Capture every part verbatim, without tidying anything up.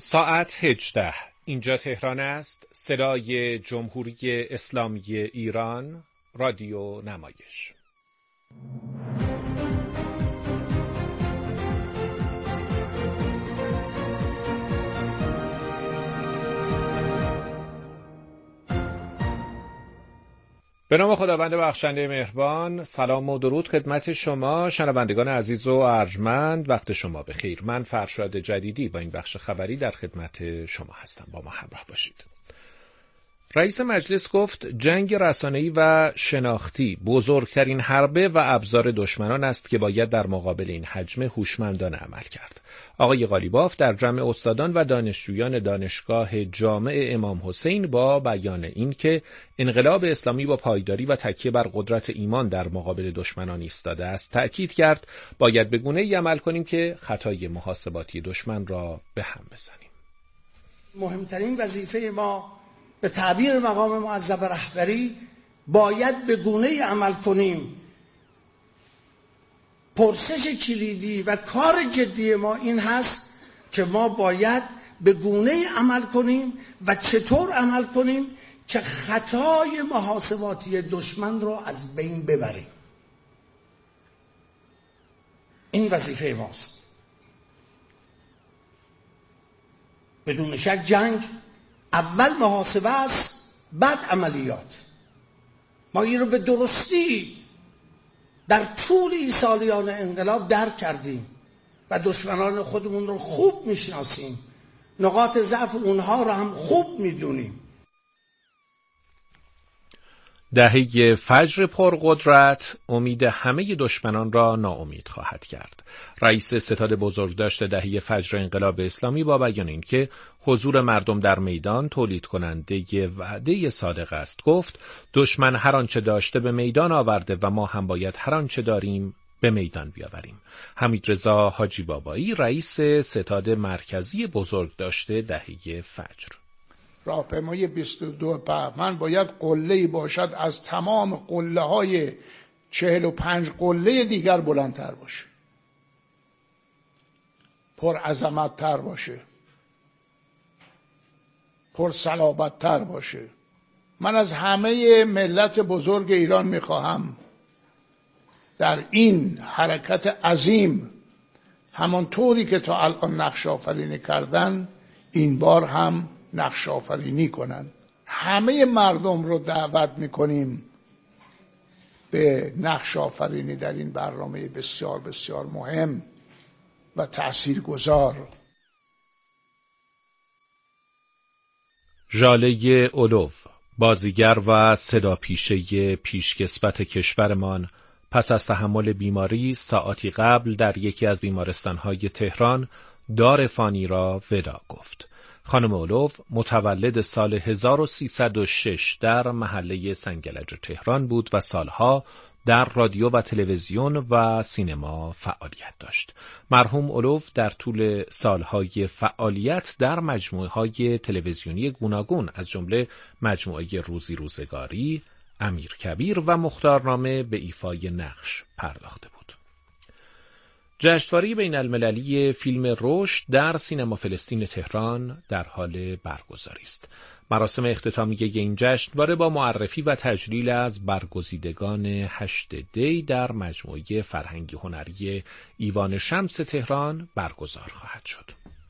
ساعت هجده. اینجا تهران است. صدای جمهوری اسلامی ایران، رادیو نمایش. به نام خداوند بخشنده مهربان. سلام و درود خدمت شما شنوندگان عزیز و ارجمند. وقت شما بخیر. من فرشاد جدیدی با این بخش خبری در خدمت شما هستم. با ما همراه باشید. رئیس مجلس گفت جنگ رسانه‌ای و شناختی بزرگترین حربه و ابزار دشمنان است که باید در مقابل این حجم هوشمندانه عمل کرد. آقای قالیباف در جمع استادان و دانشجویان دانشگاه جامع امام حسین با بیان این که انقلاب اسلامی با پایداری و تکیه بر قدرت ایمان در مقابل دشمنان ایستاده است تأکید کرد باید به گونه‌ای عمل کنیم که خطای محاسباتی دشمن را به هم بزنیم. مهمترین وظیفه ما به تعبیر مقام معظم رهبری باید به گونه‌ای عمل کنیم. پرسش کلیدی و کار جدی ما این هست که ما باید به گونه‌ای عمل کنیم و چطور عمل کنیم که خطای محاسباتی دشمن رو از بین ببریم. این وظیفه ماست. بدون شک جنگ اول محاسبه است، بعد عملیات. ما این رو به درستی در طول این سالیان انقلاب درک کردیم و دشمنان خودمون رو خوب میشناسیم. نقاط ضعف اونها رو هم خوب میدونیم. دهه فجر پرقدرت امید همه دشمنان را ناامید خواهد کرد. رئیس ستاد بزرگداشت دهه فجر انقلاب اسلامی با بیان این که حضور مردم در میدان تولید کننده وعده صادق است گفت دشمن هر آنچه داشته به میدان آورده و ما هم باید هر آنچه داریم به میدان بیاوریم. حمیدرضا حاجی بابایی رئیس ستاد مرکزی بزرگداشت دهه فجر: راهپیمایی بیست و دو بهمن باید قله‌ای باشد از تمام قله‌های چهل و پنج قله دیگر بلندتر باشه، پر عظمت‌تر باشه، پر صلابت‌تر باشه. من از همه ملت بزرگ ایران میخواهم در این حرکت عظیم همانطوری که تا الان نقش آفرینی کردن این بار هم نقش آفرینی کنند. همه مردم رو دعوت میکنیم به نقش آفرینی در این برنامه بسیار بسیار مهم و تاثیرگذار. ژاله اولوف، بازیگر و صداپیشه پیشکسوت کشورمان، پس از تحمل بیماری ساعتی قبل در یکی از بیمارستان‌های تهران دار فانی را ودا گفت. خانم اولوف متولد سال هزار و سیصد و شش در محله سنگلج تهران بود و سالها در رادیو و تلویزیون و سینما فعالیت داشت. مرحوم اولوف در طول سالهای فعالیت در مجموعه‌های تلویزیونی گوناگون از جمله مجموعه روزی روزگاری، امیرکبیر و مختارنامه به ایفای نقش پرداخته بود. جشنواره بین المللی فیلم رشد در سینما فلسطین تهران در حال برگزاری است. مراسم اختتامیه این جشنواره با معرفی و تجلیل از برگزیدگان هشت دی در مجموعه فرهنگی هنری ایوان شمس تهران برگزار خواهد شد.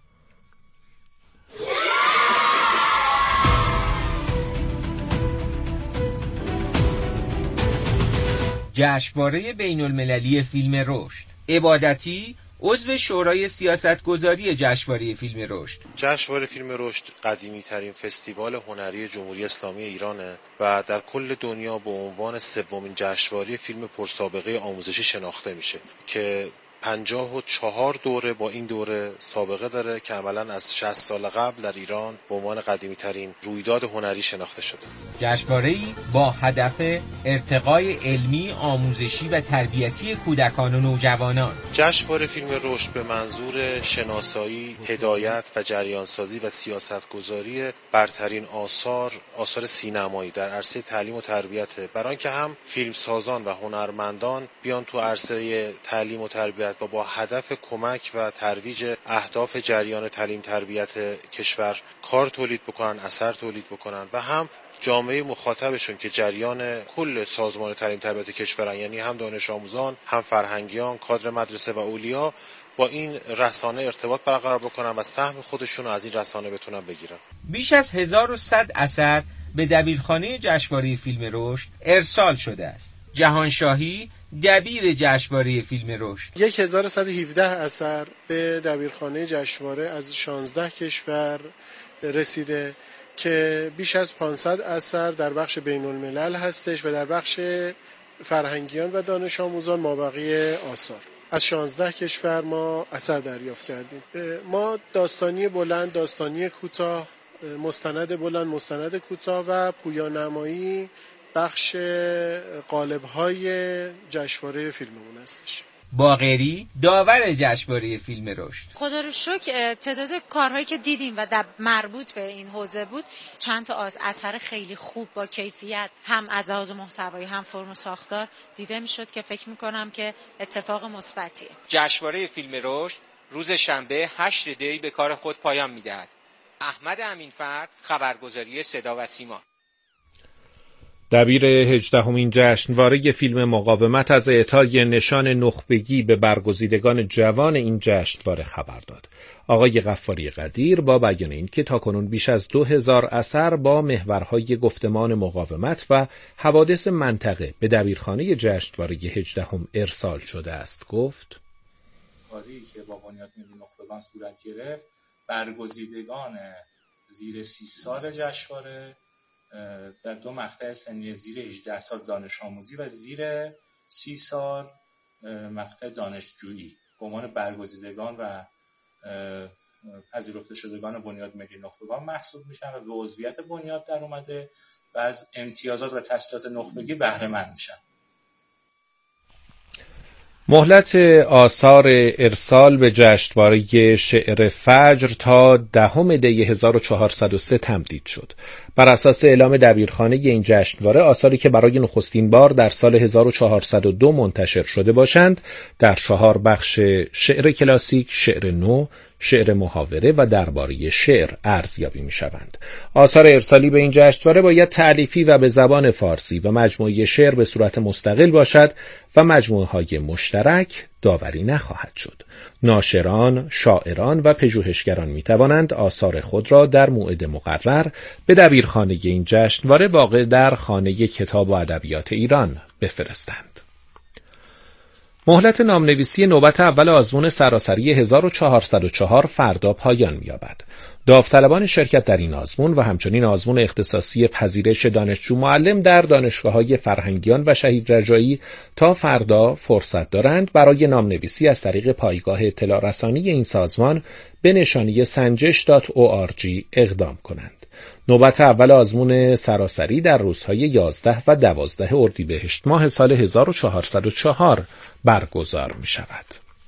جشنواره بین المللی فیلم رشد. عبادتی عضو شورای سیاستگذاری جشنواره فیلم رشد. جشنواره فیلم رشد قدیمی ترین فستیوال هنری جمهوری اسلامی ایرانه و در کل دنیا به عنوان سومین جشنواره فیلم پرسابقه آموزشی شناخته میشه که پنجاه و چهار دوره با این دوره سابقه داره که عملاً از شصت سال قبل در ایران به عنوان قدیمی ترین رویداد هنری شناخته شده. جشنواره‌ای با هدف ارتقای علمی، آموزشی و تربیتی کودکان و نوجوانان. جشنواره فیلم رشد به منظور شناسایی، هدایت و جریانسازی و سیاستگذاری برترین آثار آثار سینمایی در عرصه تعلیم و تربیت، برای اینکه هم فیلمسازان و هنرمندان بیان تو عرصه تعلیم و تربیت تربیت و با هدف کمک و ترویج اهداف جریان تعلیم تربیت کشور کار تولید بکنن، اثر تولید بکنن و هم جامعه مخاطبشون که جریان کل سازمان تعلیم تربیت کشورن، یعنی هم دانش آموزان، هم فرهنگیان، کادر مدرسه و اولیا، با این رسانه ارتباط برقرار بکنن و سهم خودشون رو از این رسانه بتونن بگیرن. بیش از هزار و صد اثر به دبیرخانه جشنواره فیلم رشد ارسال شده است. جهانشاهی دبیر جشنواره فیلم رشد هزار و صد و هفده اثر به دبیرخانه جشنواره از شانزده کشور رسیده که بیش از پانصد اثر در بخش بین الملل هستش و در بخش فرهنگیان و دانش آموزان مابقی آثار. از شانزده کشور ما اثر دریافت کردیم. ما داستانی بلند، داستانی کوتاه، مستند بلند، مستند کوتاه و پویانمایی بخش قالب‌های جشنواره فیلممون هستش. باقری داور جشنواره فیلم رشد. خدا رو شکر تعداد کارهایی که دیدیم و در مربوط به این حوزه بود چند تا از اثر خیلی خوب با کیفیت هم از لحاظ محتوایی هم فرم و ساختار دیده میشد که فکر میکنم که اتفاق مثبتیه. جشنواره فیلم رشد روز شنبه هشت دی به کار خود پایان میدهد. احمد امینفرد، خبرگزاری صدا و سیما. دبیر هجدهمین جشنواره فیلم مقاومت از اعطای نشان نخبگی به برگزیدگان جوان این جشنواره خبر داد. آقای غفاری قدیر با بیان این که تاکنون بیش از دو هزار اثر با محورهای گفتمان مقاومت و حوادث منطقه به دبیرخانه جشنواره هجدهم ارسال شده است گفت: کاری که با بنیاد ملی نخبگان صورت گرفت، برگزیدگان زیر سی سال جشنواره در دو مقطع سنی زیر هجده سال دانش آموزی و زیر سی سال مقطع دانشجویی به عنوان برگزیدگان و پذیرفته شدگان بنیاد ملی نخبگان محسوب میشن و به عضویت بنیاد در اومده و از امتیازات و تسهیلات نخبگی بهره مند میشن. مهلت آثار ارسال به جشنواره شعر فجر تا دهم دی هزار و چهارصد و سه تمدید شد. بر اساس اعلام دبیرخانه این جشنواره، آثاری که برای نخستین بار در سال هزار و چهارصد و دو منتشر شده باشند در چهار بخش شعر کلاسیک، شعر نو، شعر محاوره و درباره شعر ارزیابی می شوند. آثار ارسالی به این جشنواره باید تألیفی و به زبان فارسی و مجموعه شعر به صورت مستقل باشد و مجموعه های مشترک داوری نخواهد شد. ناشران، شاعران و پژوهشگران می توانند آثار خود را در موعد مقرر به دبیرخانه این جشنواره واقع در خانه کتاب و ادبیات ایران بفرستند. مهلت نامنویسی نوبت اول آزمون سراسری هزار و چهارصد و چهار فردا پایان می‌یابد. داوطلبان شرکت در این آزمون و همچنین آزمون اختصاصی پذیرش دانشجو معلم در دانشگاه‌های فرهنگیان و شهید رجایی تا فردا فرصت دارند برای نامنویسی از طریق پایگاه اطلاع رسانی این سازمان به نشانی سنجش دات او آر جی اقدام کنند. نوبت اول آزمون سراسری در روزهای یازده و دوازده اردیبهشت ماه سال هزار و چهارصد و چهار برگزار می شود.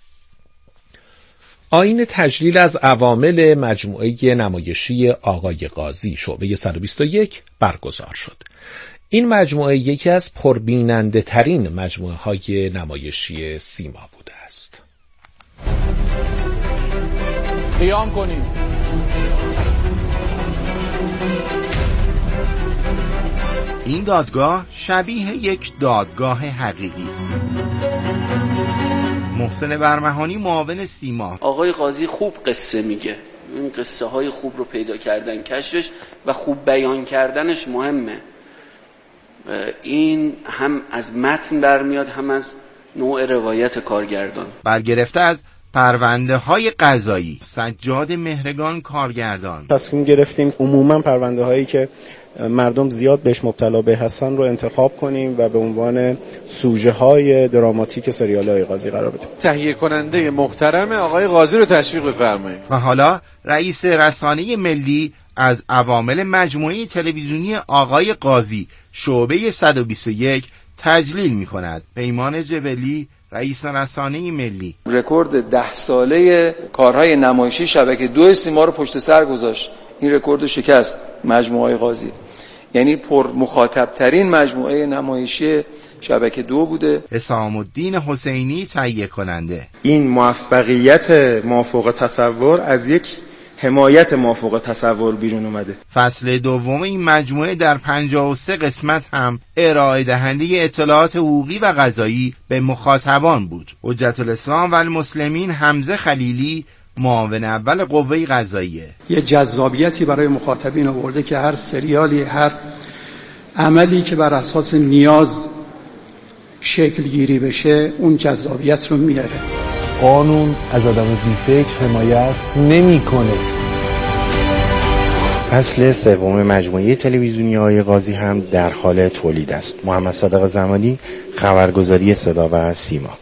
آیین تجلیل از عوامل مجموعه نمایشی آقای قاضی شعبه صد و بیست و یک برگزار شد. این مجموعه یکی از پربیننده ترین مجموعه های نمایشی سیما بوده است. قیام کنید. این دادگاه شبیه یک دادگاه حقیقی است. محسن برمهانی، معاون سیما: آقای قاضی خوب قصه میگه، این قصه های خوب رو پیدا کردن، کشفش و خوب بیان کردنش مهمه. این هم از متن برمیاد هم از نوع روایت کارگردان. برگرفته از پرونده های قضایی، سجاد مهرگان، کارگردان: تصمیم گرفتیم عموما پرونده هایی که مردم زیاد بهش مبتلا به هستن رو انتخاب کنیم و به عنوان سوژه های دراماتیک سریال های قاضی قرار بدیم. تهیه کننده محترم آقای قاضی رو تشویق بفرمایید. و حالا رئیس رسانه ملی از عوامل مجموعه تلویزیونی آقای قاضی شعبه صد و بیست و یک تجلیل می کند. پیمان جبلی، رئیس رسانه ملی: رکورد ده ساله کارهای نمایشی شبکه دو سیما رو پشت سر گذاشت. این رکورد شکست مجموعه قاضی، یعنی پر مخاطب ترین مجموعه نمایشی شبکه دو بوده. حسام الدین حسینی تهیه کننده. این موفقیت مافوق تصور از یک حمایت مافوق تصور بیرون اومده. فصل دوم این مجموعه در پنجاه و سه قسمت هم ارائه دهنده اطلاعات حقوقی و قضایی به مخاطبان بود. حجت الاسلام و المسلمین حمزه خلیلی، معاون اول قوه قضاییه، یه جذابیتی برای مخاطبین آورده که هر سریالی، هر عملی که بر اساس نیاز شکل گیری بشه اون جذابیت رو میاره. قانون از آدم بی‌فکر حمایت نمی‌کنه. فصل سوم مجموعه تلویزیونی آقای قاضی هم در حال تولید است. محمد صادق زمانی، خبرگزاری صدا و سیما.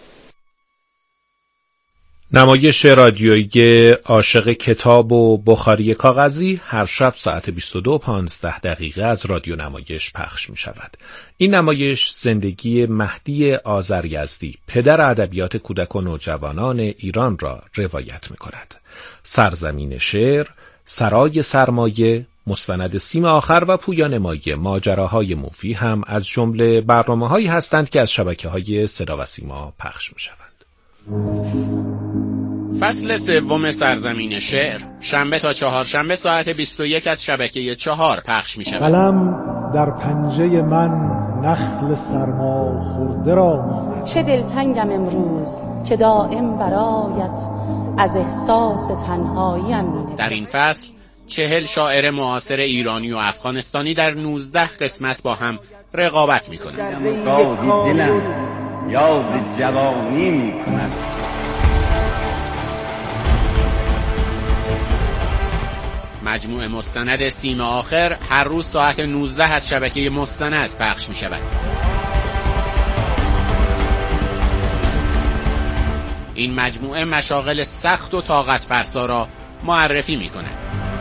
نمایش رادیویی عاشق کتاب و بخاری کاغذی هر شب ساعت بیست و دو و پانزده دقیقه از رادیو نمایش پخش می شود. این نمایش زندگی مهدی آذریزدی، پدر ادبیات کودک و نوجوانان ایران را روایت می کند. سرزمین شعر، سرای سرمایه، مستند سیم آخر و پویان مایه، ماجراهای موفی هم از جمله برنامه‌هایی هستند که از شبکه‌های صدا و سیما پخش می شوند. فصل سوم سرزمین شعر شنبه تا چهارشنبه ساعت بیست و یک از شبکه چهار پخش می شود. قلم در پنجه من نخل سرما خورده را، چه دلتنگم امروز که دائم برایت از احساس تنهاییم می. در این فصل چهل شاعر معاصر ایرانی و افغانستانی در نوزده قسمت با هم رقابت می کنند. دلم یاد جوانی می کند. مجموعه مستند سیم آخر هر روز ساعت نوزده از شبکه مستند پخش می شود. این مجموعه مشاغل سخت و طاقت فرسا را معرفی می کند.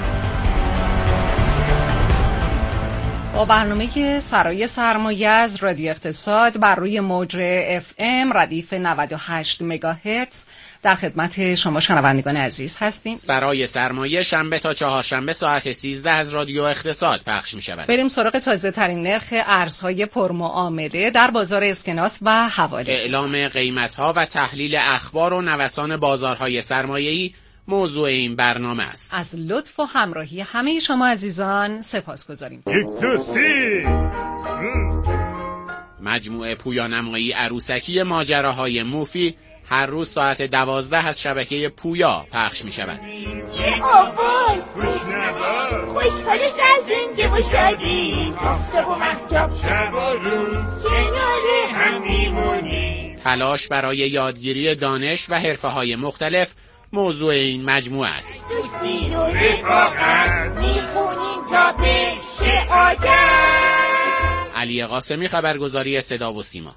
با برنامه سرای سرمایه از رادیو اقتصاد بر روی موج اف ام ردیف نود و هشت مگاهرتز در خدمت شما شنوندگان عزیز هستیم. سرای سرمایه شنبه تا چهارشنبه ساعت سیزده از رادیو اقتصاد پخش می شود. بریم سراغ تازه ترین نرخ ارزهای پرمعامله در بازار اسکناس و حواله. اعلام قیمت ها و تحلیل اخبار و نوسان بازارهای سرمایه‌ای موضوع این برنامه است. از لطف و همراهی همه شما عزیزان سپاسگزاریم. یک دو سه مجموعه پویانمایی عروسکی ماجراهای موفی هر روز ساعت دوازده از شبکه پویا پخش می شود. چه آواز خوشنوا، خوشحال سرزنده و شادی، آفتاب و مهتاب شب و روز کنار هم میمونی. تلاش برای یادگیری دانش و حرفه‌های مختلف موضوع این مجموعه است. دوستی و رفاقت میخونیم تا بشه آدم. علی قاسمی، خبرگزاری صدا و سیما.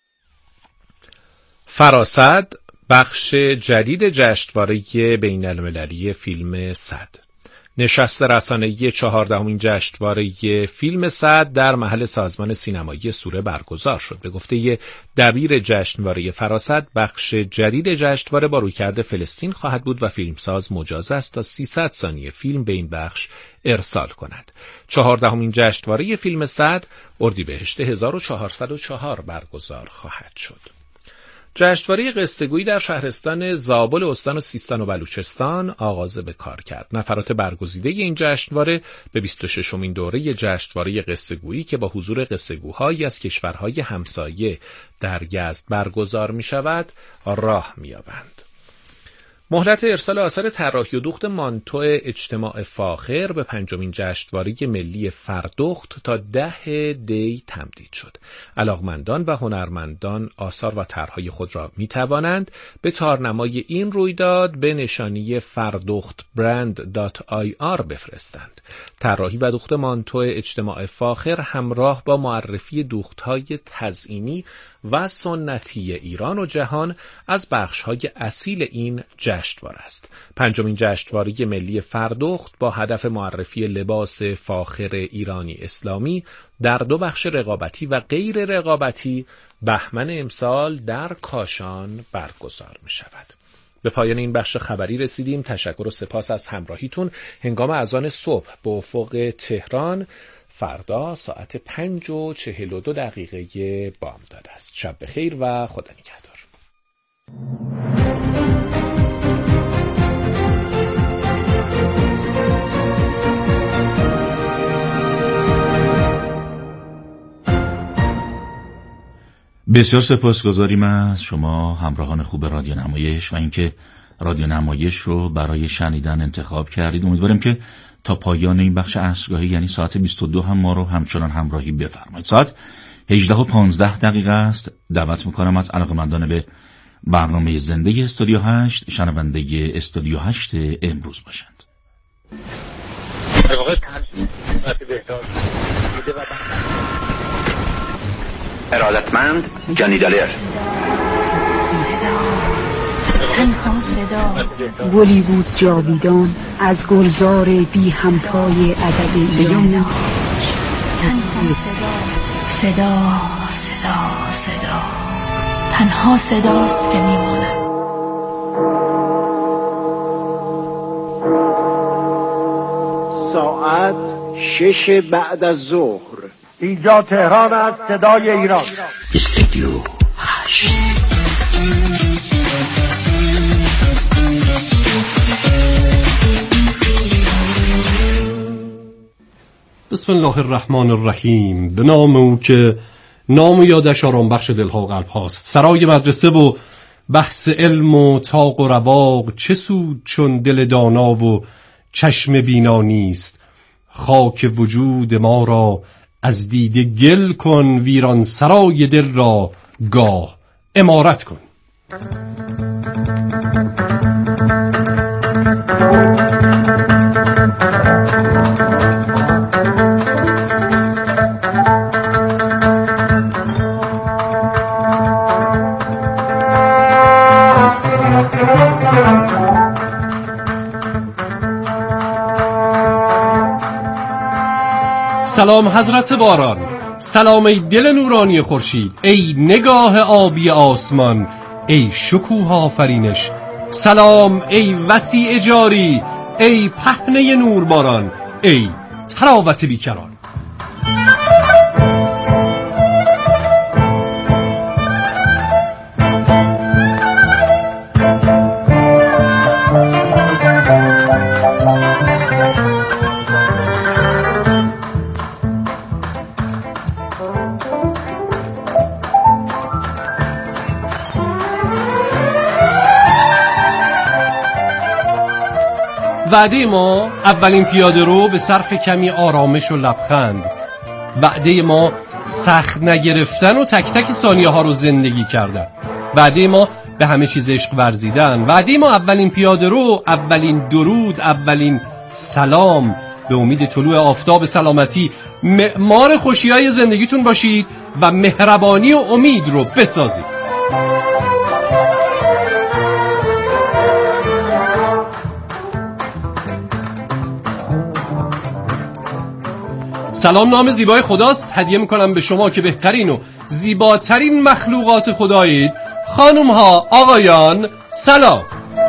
فراسد، بخش جدید جشنواره بین المللی فیلم صد. نشست رسانه‌ای چهاردهمین جشنواره فیلم صد در محل سازمان سینمایی سوره برگزار شد. به گفته دبیر جشنواره فراسد، بخش جدید جشنواره با رویکرد فلسطین خواهد بود و فیلمساز مجاز است تا سیصد ثانیه فیلم به این بخش ارسال کند. چهاردهمین جشنواره فیلم صد اردیبهشت هزار و چهارصد و چهار برگزار خواهد شد. جشنواره قصه‌گویی در شهرستان زابل استان سیستان و بلوچستان آغاز به کار کرد. نفرات برگزیده این جشنواره به بیست و ششمین دوره جشنواره قصه‌گویی که با حضور قصه‌گوهایی از کشورهای همسایه در یزد برگزار می شود راه می یابند. مهلت ارسال آثار طراحی و دوخت مانتو اجتماع فاخر به پنجمین جشنواره ملی فردوخت تا ده دی تمدید شد. علاقمندان و هنرمندان آثار و طرحهای خود را می توانند به تارنمای این رویداد به نشانی فردوخت برند دات آی آر بفرستند. طراحی و دوخت مانتو اجتماع فاخر همراه با معرفی دوختهای تزئینی و سنتی ایران و جهان از بخش‌های اصیل این جشنواره است. پنجمین جشنواره ملی فردوخت با هدف معرفی لباس فاخر ایرانی اسلامی در دو بخش رقابتی و غیر رقابتی بهمن امسال در کاشان برگزار می شود. به پایان این بخش خبری رسیدیم. تشکر و سپاس از همراهیتون. هنگام اذان صبح به افق تهران فردا ساعت پنج و چهل و دو دقیقه بامداد است. شب بخیر و خدا نگهدار. بسیار سپاسگزاریم از شما همراهان خوب رادیو نمایش و اینکه رادیو نمایش رو برای شنیدن انتخاب کردید. امیدوارم که تا پایان این بخش عصرگاهی یعنی ساعت بیست و دو هم ما رو همچنان همراهی بفرمایید. ساعت هجده و پانزده دقیقه است. دعوت میکنم از علاقه‌مندان به برنامه زنده استودیو هشت شنونده استودیو هشت امروز باشند. ارادتمند جانی دالر. تنها صدا گلی بود جاویدان از گلزار بی همتای ادب ایران. تنها صدا صدا صدا صدا تنها صداست که میماند. ساعت شش بعد از ظهر. اینجا تهران است، صدای ایران. استودیو هشت. بسم الله الرحمن الرحیم. به نام او که نام و یادش آرام بخش دلها و قلب هاست. سرای مدرسه و بحث علم و طاق و رواق چه سود چون دل دانا و چشم بینا نیست. خاک وجود ما را از دیده گل کن، ویران سرای دل را گاه عمارت کن. سلام حضرت باران، سلام ای دل نورانی خورشید، ای نگاه آبی آسمان، ای شکوه آفرینش، سلام ای وسیع جاری، ای پهنه نور باران، ای تراوت بیکران. وعده ما اولین پیاده رو به صرف کمی آرامش و لبخند، وعده ما سخت نگرفتن و تک تک ثانیه ها رو زندگی کردن، وعده ما به همه چیز عشق ورزیدن، وعده ما اولین پیاده رو، اولین درود، اولین سلام. به امید طلوع آفتاب سلامتی معمار خوشی‌های زندگیتون باشید و مهربانی و امید رو بسازید. سلام نام زیبای خداست. هدیه میکنم به شما که بهترین و زیباترین مخلوقات خدایید. خانم ها، آقایان، سلام.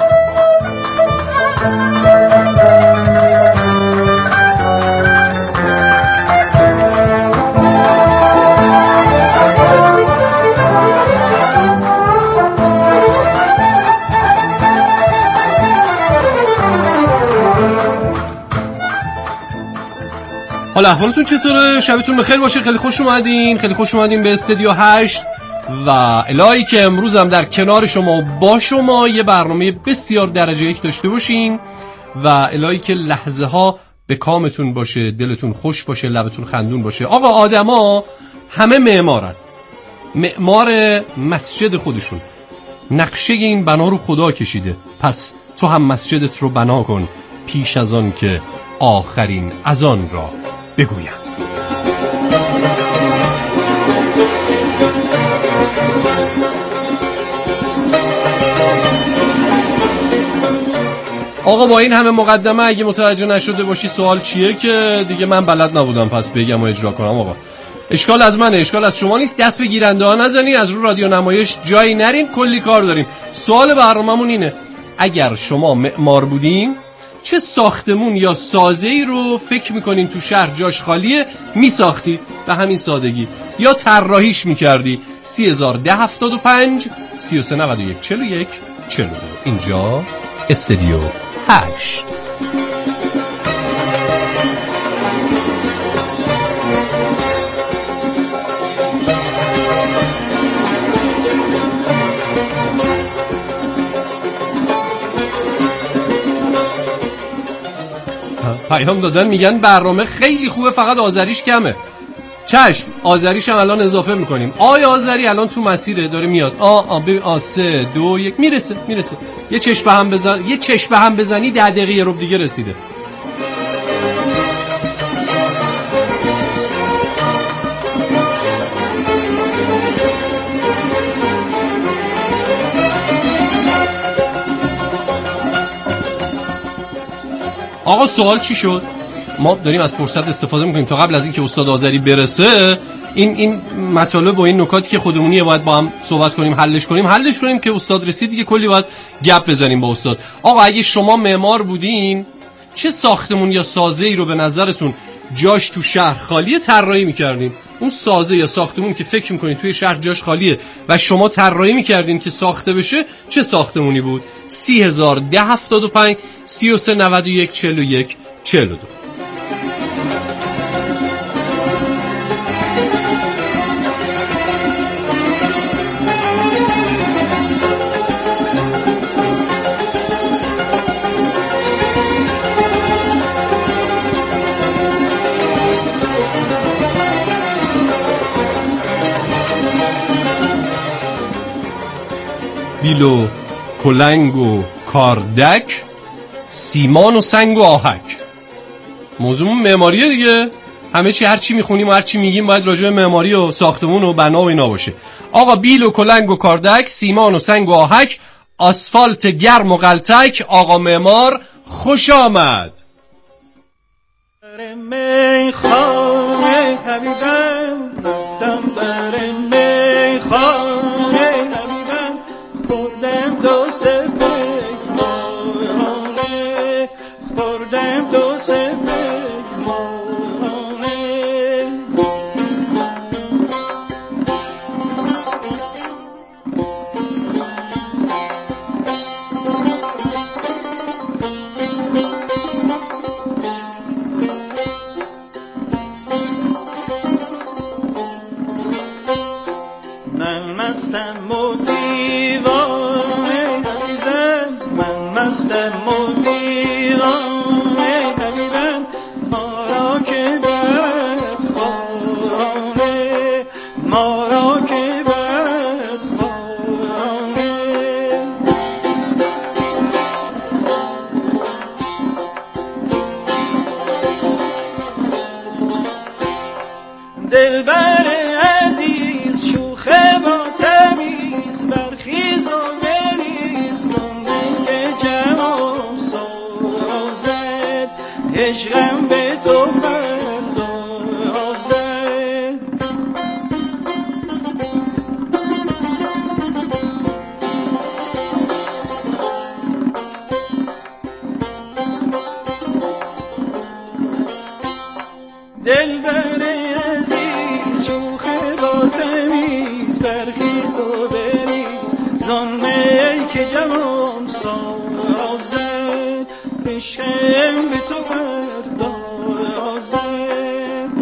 حالا احوالتون چطوره؟ شبتون بخیر باشه. خیلی خوش اومدین، خیلی خوش اومدین به استودیو هشت و الهی که امروز هم در کنار شما با شما یه برنامه بسیار درجه یک داشته باشین و الهی که لحظه ها به کامتون باشه، دلتون خوش باشه، لبتون خندون باشه. آقا آدما همه معمارن، معمار مسجد خودشون، نقشه این بنا رو خدا کشیده. پس تو هم مسجدت رو بنا کن پیش از آن که آخرین اذان را بگویند. آقا با این همه مقدمه اگه متوجه نشده باشی سوال چیه که دیگه من بلد نبودم پس بگم و اجرا کنم. آقا اشکال از منه، اشکال از شما نیست. دست به گیرنده ها نزنین، از رو رادیو نمایش جایی نرین، کلی کار داریم. سوال برنامه‌مون اینه: اگر شما معمار بودین چه ساختمون یا سازه‌ای رو فکر میکنین تو شهر جاش خالیه میساختی به همین سادگی یا طراحیش میکردی؟ سی هزار ده هفتاد و پنج سی و سه نود و یک چهل و یک چهل و دو. اینجا استودیو هشت. پیام دادن میگن برنامه خیلی خوبه فقط آذریش کمه. چشم، آذریش هم الان اضافه میکنیم. آی آذری الان تو مسیره داره میاد. آ آ ببین آ سه دو یک میرسه میرسه. یه چشم به هم بزن، یه چشم به هم بزنی ده دقیقه رو دیگه رسیده. آقا سوال چی شد؟ ما داریم از فرصت استفاده میکنیم تا قبل از اینکه استاد آذری برسه این این مطالب و این نکاتی که خودمونیه باید با هم صحبت کنیم، حلش کنیم حلش کنیم که استاد رسید دیگه کلی باید گپ بزنیم با استاد. آقا اگه شما معمار بودین چه ساختمون یا سازه‌ای رو به نظرتون جاش تو شهر خالیه طراحی میکردین؟ اون سازه یا ساختمون که فکر میکنین توی شهر جاش خالیه و شما طراحی میکردین که ساخته بشه چه ساختمونی بود؟ سی هزار ده هفتاد و پنج سی و سه نود و یک چهل و یک چهل و دو. بیل و کلنگ و کاردک، سیمان و سنگ و آهک. موضوع معماریه دیگه. همه چی هر چی میخونیم و هر چی میگیم باید راجع به معماری و ساختمون و بنا و اینا باشه. آقا بیل و کلنگ و کاردک، سیمان و سنگ و آهک، آسفالت گرم و غلتک، آقا معمار خوش آمد. میخانه حبیبم رفتم بر میخانه حبیبم خوردم دو سه پیمانه خوردم دو سه پیمانه من مستم و دیوانه عزیزم من مستم و دیوانه حبیبم ما را که بد خانه ما را که بد خانه دلبر عزیز شوخه با تمیز برخیز و بریز زنده که جوان سازد عشقم به تو پردازد دلبر عزیز شوخه با تمیز برخیز و بریز زنده که جوان سازد عشقم به تو پردازد.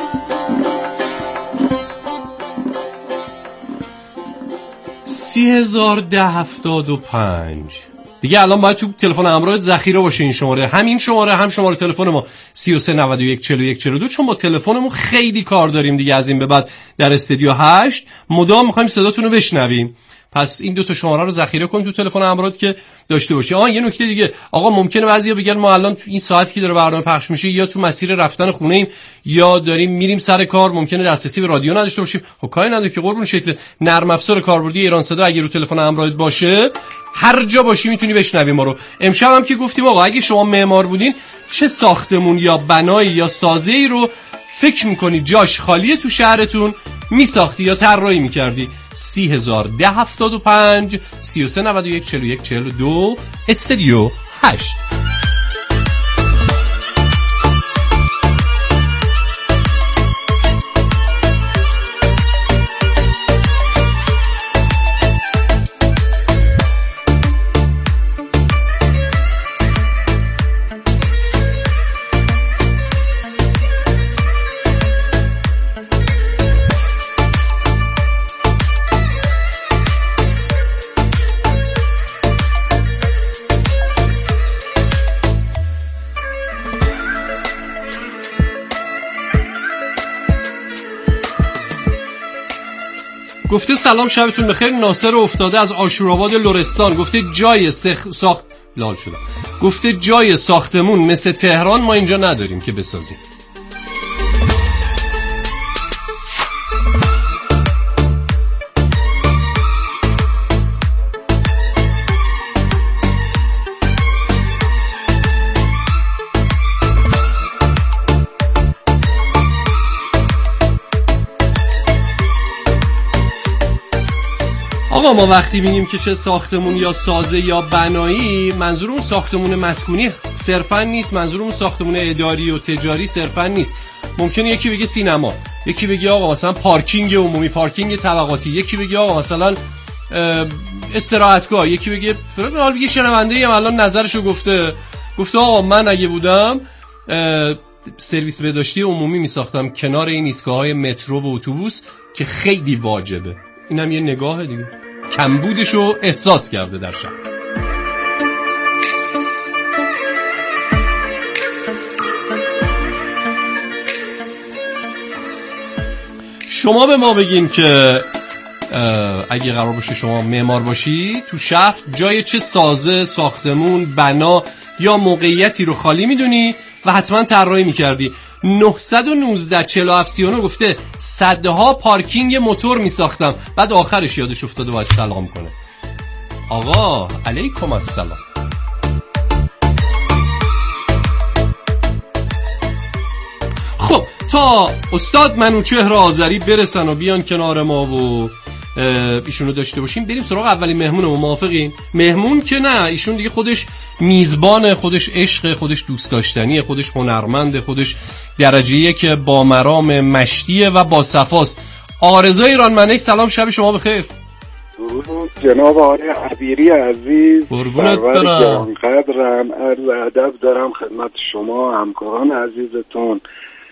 سی هزار ده هفتاد و پنج دیگه الان باید تو تلفن همراهت ذخیره باشه این شماره، همین شماره هم شماره تلفن ما سی و سه نود و یک چهل و یک چهل و دو، چون با تلفنمون خیلی کار داریم دیگه از این به بعد در استودیو هشت مدام می‌خوایم صداتون رو بشنویم. پس این دو تا شماره رو ذخیره کن تو تلفن همراهت که داشته باشی. آها یه نکته دیگه آقا، ممکنه بعضیا بگن ما الان تو این ساعتی که داره برنامه پخش میشه یا تو مسیر رفتن خونه ایم یا داریم میریم سر کار، ممکنه دسترسی به رادیو نداشته باشیم. خب کاری نداره که قربون شکل نرم افزار کاربردی ایران صدا اگه رو تلفن همراهت باشه هر جا باشی میتونی بشنوی ما رو. امشب هم که گفتیم آقا اگه شما معمار بودین چه ساختمون یا بنایی یا سازه‌ای رو فکر میکنی جاش خالیه تو شهرتون میساختی یا طراحی میکردی؟ سی هزار ده هفتاد و پنج سی و سه نود و یک چهل و یک چهل و دو استودیو هشت. گفته سلام شبتون بخیر، ناصر افتاده از آشورآباد لرستان گفته جای سخ... ساخت لال شدم گفته جای ساختمون مثل تهران ما اینجا نداریم که بسازیم. آقا ما وقتی میگیم که چه ساختمون یا سازه یا بنایی، منظور اون ساختمون مسکونی صرفا نیست، منظور اون ساختمون اداری و تجاری صرفا نیست. ممکنه یکی بگه سینما، یکی بگه آقا مثلا پارکینگ عمومی، پارکینگ طبقاتی، یکی بگه آقا مثلا استراحتگاه، یکی بگه فرض بگه شنونده هم الان نظرشو گفته گفته آقا من اگه بودم سرویس بهداشتی عمومی میساختم کنار این ایستگاه‌های مترو و اتوبوس که خیلی واجبه. اینم یه نگاه دیگه، کمبودشو احساس کرده در شهر. شما به ما بگین که اگه قرار باشه شما معمار باشی تو شهر جای چه سازه، ساختمون، بنا یا موقعیتی رو خالی میدونی و حتما طراحی میکردی. نه یک نه چهار هفت سی و نه گفته صدها پارکینگ موتور میساختم، بعد آخرش یادش افتاده باید سلام کنه. آقا علیکم السلام. خب تا استاد منوچهر آذری برسن و بیان کنار ما و ایشونو داشته باشیم، بریم سراغ اولین مهمونمون. موافقین؟ مهمون که نه، ایشون دیگه خودش میزبانه، خودش عشق، خودش دوست داشتنیه، خودش هنرمنده، خودش درجه یک با مرام مشتیه و با صفاست. آرزا ایرانمنش، سلام، شب شما بخیر. درود جناب آقای عبیری عزیز، قربونت برم. قدرم عرض ادب دارم خدمت شما، همکاران عزیزتون،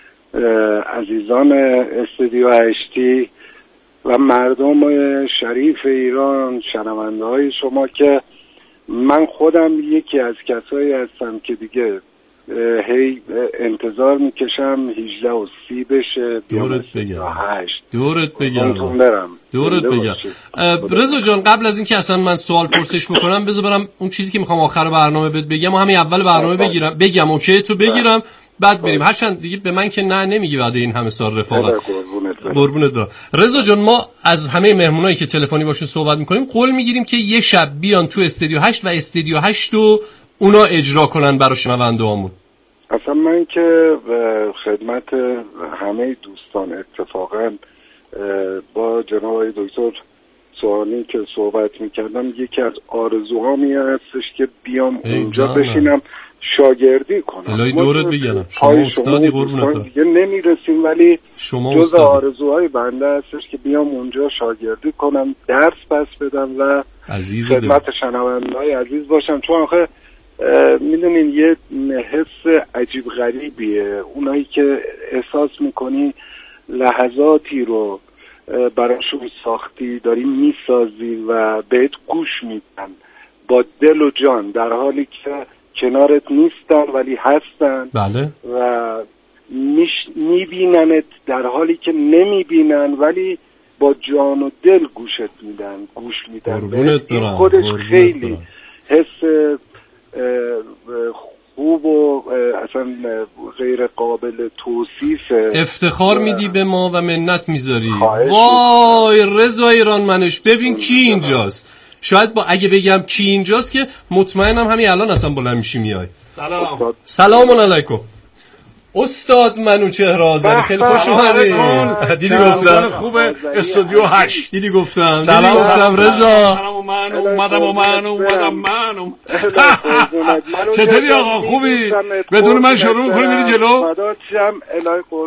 عزیزان استودیو هشتی و مردم شریف ایران، شنونده های شما که من خودم یکی از کسایی هستم که دیگه هی انتظار میکشم هجده و سی بشه. دورت بگم دورت بگم دورت بگم رضا جان، قبل از این که اصلا من سوال پرسش بکنم بذار برم اون چیزی که میخوام آخر برنامه بهت بگم و همین اول برنامه بگیرم بگم اوکی تو بگیرم بعد بریم. هرچند دیگه به من که نه نمیگی بعد این همه سال رفاقت. قربونت برم. رضا جان، ما از همه مهمونایی که تلفنی باشون صحبت میکنیم قول میگیریم که یه شب بیان تو استودیو هشت و استودیو هشت رو اونا اجرا کنن برای شنونده‌هامون. اصلا من که خدمت همه دوستان اتفاقا با جناب دکتر سوانی که صحبت میکردم، یکی از آرزوهامی هستش که بیام اونجا بشینم شاگردی کنم. الهی دورت بگم شما استادی، قربونت برم. دیگه نمیرسیم ولی جز آرزوهای بنده هستش که بیام اونجا شاگردی کنم، درس پس بدم و خدمت شنونده‌های عزیز باشم. چون آخه میدونین یه حس عجیب غریبیه، اونایی که احساس میکنی لحظاتی رو براشون ساختی، داری میسازی و بهت گوش میدن با دل و جان، در حالی که کنارت نیستن ولی هستن. بله. و میبیننت در حالی که نمیبینن ولی با جان و دل گوشت میدن گوش میدن. این خودش خیلی حس خوب و اصلا غیر قابل توصیفه. افتخار میدی به ما و منت میذاری. وای رضا ایرانمنش، ببین کی اینجاست. شاید با اگه بگم کی اینجاست که مطمئنم همین الان اصلا بلند میشی میای. سلام. سلام علیکم. استاد منوچهر آذری، خیلی خوش اومدید. دیدی گفتم خوبه استودیو هشت. دیدی گفتم سلام گفتم رضا. سلام من اومدم و من اومدم من چطوری آقا، خوبی؟ بدون من شروع می‌کنی میری جلو؟